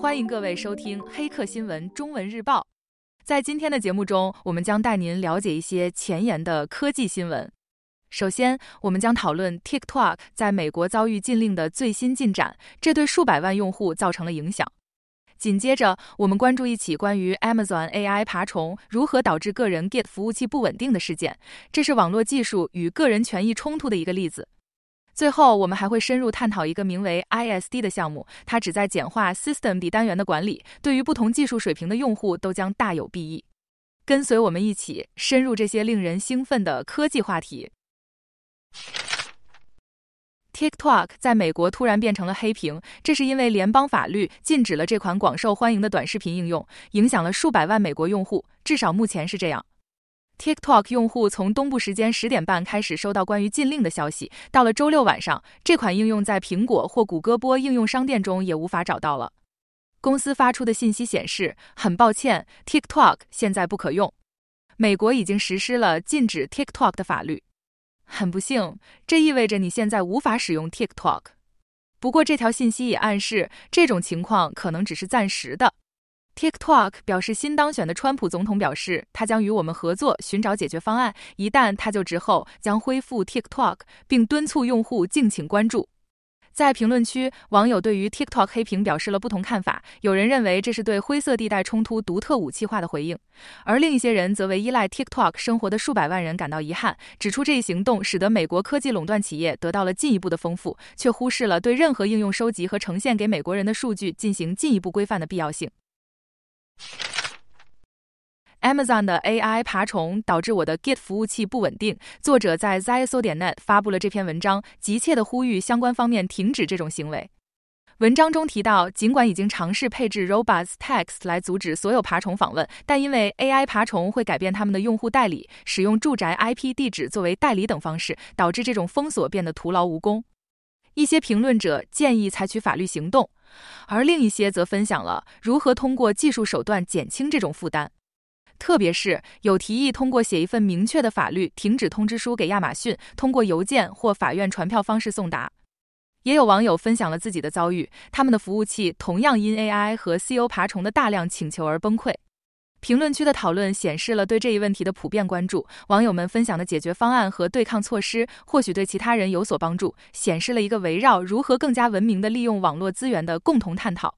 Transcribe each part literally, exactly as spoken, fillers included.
欢迎各位收听黑客新闻中文日报。在今天的节目中，我们将带您了解一些前沿的科技新闻。首先，我们将讨论 TikTok 在美国遭遇禁令的最新进展，这对数百万用户造成了影响。紧接着，我们关注一起关于 Amazon A I 爬虫如何导致个人 Git 服务器不稳定的事件，这是网络技术与个人权益冲突的一个例子。最后，我们还会深入探讨一个名为 I S D 的项目，它旨在简化 Systemd 单元的管理，对于不同技术水平的用户都将大有裨益。跟随我们一起深入这些令人兴奋的科技话题。TikTok 在美国突然变成了黑屏，这是因为联邦法律禁止了这款广受欢迎的短视频应用，影响了数百万美国用户，至少目前是这样。TikTok 用户从东部时间十点半开始收到关于禁令的消息，到了周六晚上，这款应用在苹果或谷歌播应用商店中也无法找到了。公司发出的信息显示，很抱歉 ，TikTok 现在不可用。美国已经实施了禁止 TikTok 的法律。很不幸，这意味着你现在无法使用 TikTok。不过这条信息也暗示，这种情况可能只是暂时的。TikTok 表示，新当选的川普总统表示，他将与我们合作寻找解决方案，一旦他就职后将恢复 TikTok， 并敦促用户敬请关注。在评论区，网友对于 TikTok 黑屏表示了不同看法，有人认为这是对灰色地带冲突独特武器化的回应，而另一些人则为依赖 TikTok 生活的数百万人感到遗憾，指出这一行动使得美国科技垄断企业得到了进一步的丰富，却忽视了对任何应用收集和呈现给美国人的数据进行进一步规范的必要性。Amazon 的 A I 爬虫导致我的 Git 服务器不稳定。作者在 Z I S O 点 net 发布了这篇文章，急切地呼吁相关方面停止这种行为。文章中提到，尽管已经尝试配置 Robots Text 来阻止所有爬虫访问，但因为 A I 爬虫会改变他们的用户代理，使用住宅 I P 地址作为代理等方式，导致这种封锁变得徒劳无功。一些评论者建议采取法律行动，而另一些则分享了如何通过技术手段减轻这种负担。特别是有提议通过写一份明确的法律停止通知书给亚马逊，通过邮件或法院传票方式送达。也有网友分享了自己的遭遇，他们的服务器同样因 A I 和 C O 爬虫的大量请求而崩溃。评论区的讨论显示了对这一问题的普遍关注，网友们分享的解决方案和对抗措施或许对其他人有所帮助，显示了一个围绕如何更加文明地利用网络资源的共同探讨。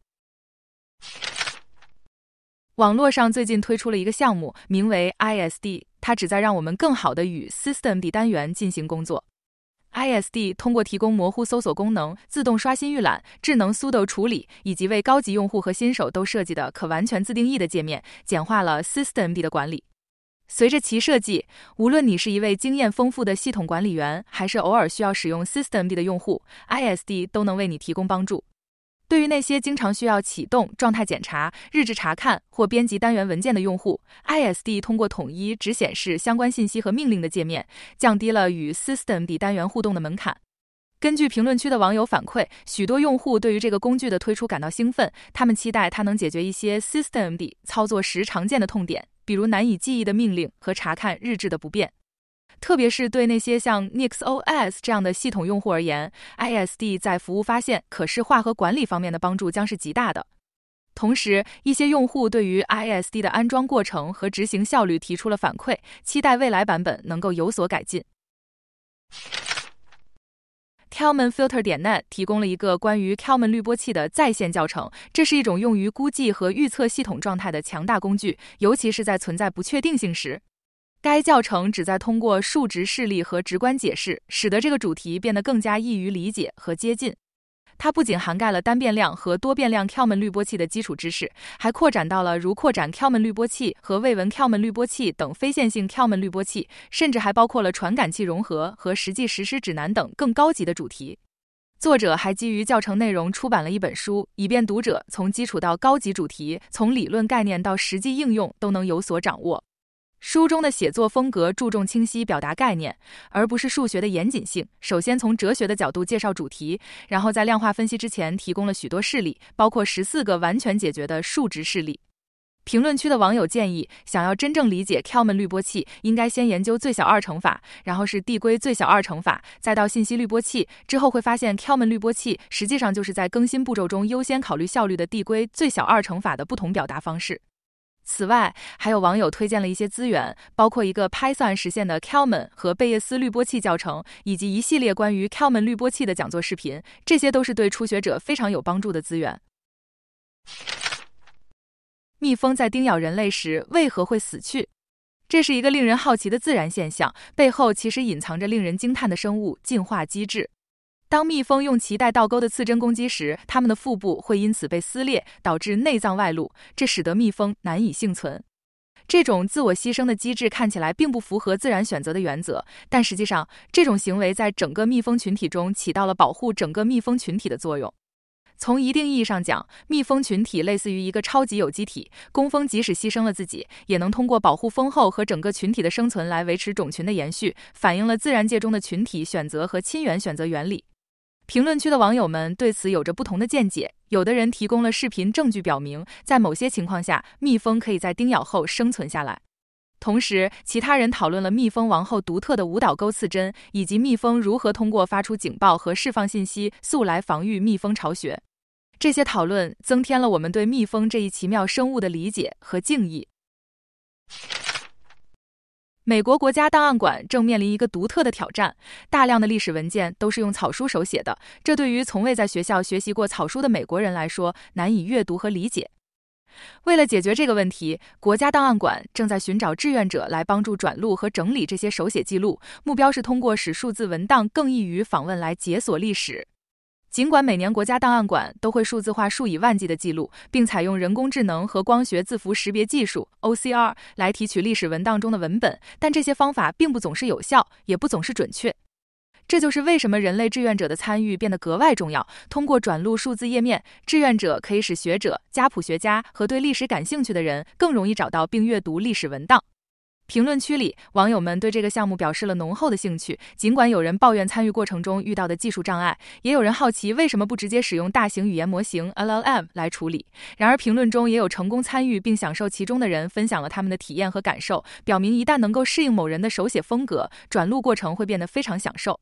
网络上最近推出了一个项目，名为 I S D， 它旨在让我们更好地与 Systemd 单元进行工作。I S D 通过提供模糊搜索功能、自动刷新预览、智能 sudo 处理，以及为高级用户和新手都设计的可完全自定义的界面，简化了 Systemd 的管理。随着其设计，无论你是一位经验丰富的系统管理员，还是偶尔需要使用 Systemd 的用户， I S D 都能为你提供帮助。对于那些经常需要启动、状态检查、日志查看或编辑单元文件的用户， I S D 通过统一只显示相关信息和命令的界面，降低了与 Systemd 单元互动的门槛。根据评论区的网友反馈，许多用户对于这个工具的推出感到兴奋，他们期待它能解决一些 Systemd 操作时常见的痛点，比如难以记忆的命令和查看日志的不便。特别是对那些像 NixOS 这样的系统用户而言， I S D 在服务发现、可视化和管理方面的帮助将是极大的。同时，一些用户对于 I S D 的安装过程和执行效率提出了反馈，期待未来版本能够有所改进。Kalman-Filter 点 net 提供了一个关于 Kalman 滤波器的在线教程，这是一种用于估计和预测系统状态的强大工具，尤其是在存在不确定性时。该教程旨在通过数值示例和直观解释，使得这个主题变得更加易于理解和接近。它不仅涵盖了单变量和多变量 Kalman 滤波器的基础知识，还扩展到了如扩展 Kalman 滤波器和未闻 Kalman 滤波器等非线性 Kalman 滤波器，甚至还包括了传感器融合和实际实施指南等更高级的主题。作者还基于教程内容出版了一本书，以便读者从基础到高级主题，从理论概念到实际应用都能有所掌握。书中的写作风格注重清晰表达概念，而不是数学的严谨性。首先从哲学的角度介绍主题，然后在量化分析之前提供了许多示例，包括十四个完全解决的数值示例。 评论区的网友建议，想要真正理解 Kalman 滤波器，应该先研究最小二乘法，然后是递归最小二乘法，再到信息滤波器，之后会发现 Kalman 滤波器实际上就是在更新步骤中优先考虑效率的递归最小二乘法的不同表达方式。此外，还有网友推荐了一些资源，包括一个 Python 实现的 Kalman 和贝叶斯滤波器教程，以及一系列关于 Kalman 滤波器的讲座视频，这些都是对初学者非常有帮助的资源。蜜蜂在叮咬人类时为何会死去？这是一个令人好奇的自然现象，背后其实隐藏着令人惊叹的生物进化机制。当蜜蜂用脐带倒钩的刺针攻击时，它们的腹部会因此被撕裂，导致内脏外露，这使得蜜蜂难以幸存。这种自我牺牲的机制看起来并不符合自然选择的原则，但实际上，这种行为在整个蜜蜂群体中起到了保护整个蜜蜂群体的作用。从一定意义上讲，蜜蜂群体类似于一个超级有机体，工蜂即使牺牲了自己，也能通过保护蜂后和整个群体的生存来维持种群的延续，反映了自然界中的群体选择和亲缘选择原理。评论区的网友们对此有着不同的见解，有的人提供了视频证据表明，在某些情况下，蜜蜂可以在叮咬后生存下来。同时，其他人讨论了蜜蜂王后独特的舞蹈钩刺针，以及蜜蜂如何通过发出警报和释放信息素来防御蜜蜂巢穴。这些讨论增添了我们对蜜蜂这一奇妙生物的理解和敬意。美国国家档案馆正面临一个独特的挑战，大量的历史文件都是用草书手写的，这对于从未在学校学习过草书的美国人来说难以阅读和理解。为了解决这个问题，国家档案馆正在寻找志愿者来帮助转录和整理这些手写记录，目标是通过使数字文档更易于访问来解锁历史。尽管每年国家档案馆都会数字化数以万计的记录，并采用人工智能和光学字符识别技术 O C R 来提取历史文档中的文本，但这些方法并不总是有效，也不总是准确。这就是为什么人类志愿者的参与变得格外重要。通过转录数字页面，志愿者可以使学者、家谱学家和对历史感兴趣的人更容易找到并阅读历史文档。评论区里，网友们对这个项目表示了浓厚的兴趣，尽管有人抱怨参与过程中遇到的技术障碍，也有人好奇为什么不直接使用大型语言模型 L L M 来处理。然而，评论中也有成功参与并享受其中的人分享了他们的体验和感受，表明一旦能够适应某人的手写风格，转录过程会变得非常享受。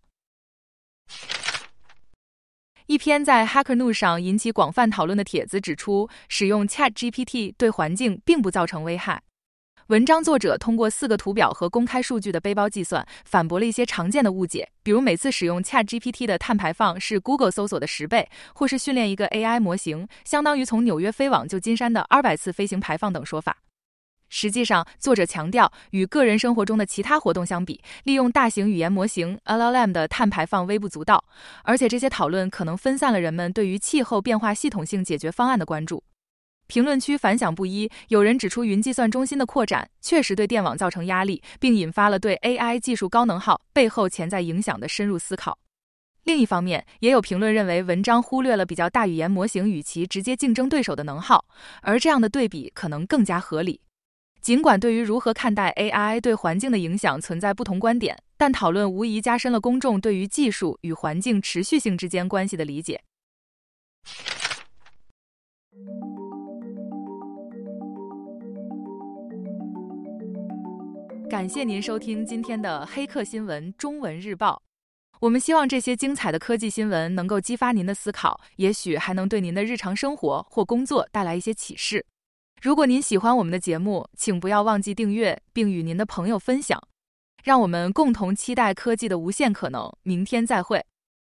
一篇在 Hacker News 上引起广泛讨论的帖子指出，使用 ChatGPT 对环境并不造成危害。文章作者通过四个图表和公开数据的背包计算，反驳了一些常见的误解，比如每次使用 ChatGPT 的碳排放是 Google 搜索的十倍，或是训练一个 A I 模型相当于从纽约飞往旧金山的二百次飞行排放等说法。实际上，作者强调，与个人生活中的其他活动相比，利用大型语言模型 L L M 的碳排放微不足道，而且这些讨论可能分散了人们对于气候变化系统性解决方案的关注。评论区反响不一，有人指出云计算中心的扩展确实对电网造成压力，并引发了对 A I 技术高能耗背后潜在影响的深入思考。另一方面，也有评论认为文章忽略了比较大语言模型与其直接竞争对手的能耗，而这样的对比可能更加合理。尽管对于如何看待 A I 对环境的影响存在不同观点，但讨论无疑加深了公众对于技术与环境持续性之间关系的理解。感谢您收听今天的黑客新闻中文日报。我们希望这些精彩的科技新闻能够激发您的思考，也许还能对您的日常生活或工作带来一些启示。如果您喜欢我们的节目，请不要忘记订阅并与您的朋友分享。让我们共同期待科技的无限可能。明天再会。